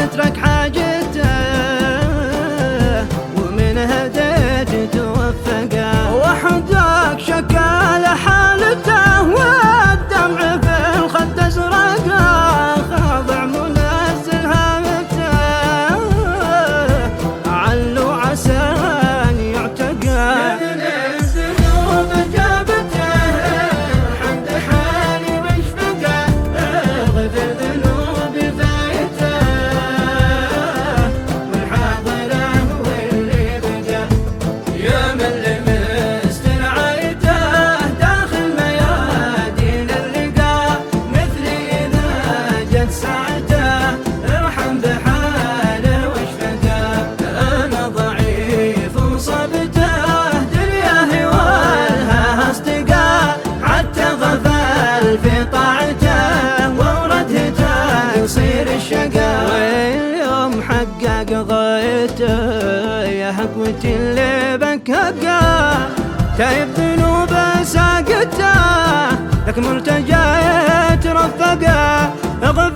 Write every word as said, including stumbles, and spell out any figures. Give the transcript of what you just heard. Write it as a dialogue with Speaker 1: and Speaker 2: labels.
Speaker 1: واترك حاجته ومن هديت توفقه، وحدك شكا لحالته والدمع في الخد ازرقه، خاضع منزل هامته علو عسى ان يعتقى. في طاعته وورده يصير الشقا، واليوم حقق غايته يا حقوتي اللي بكهقه، تايب ذنوبه ساقته لك ملتجى يترفقه.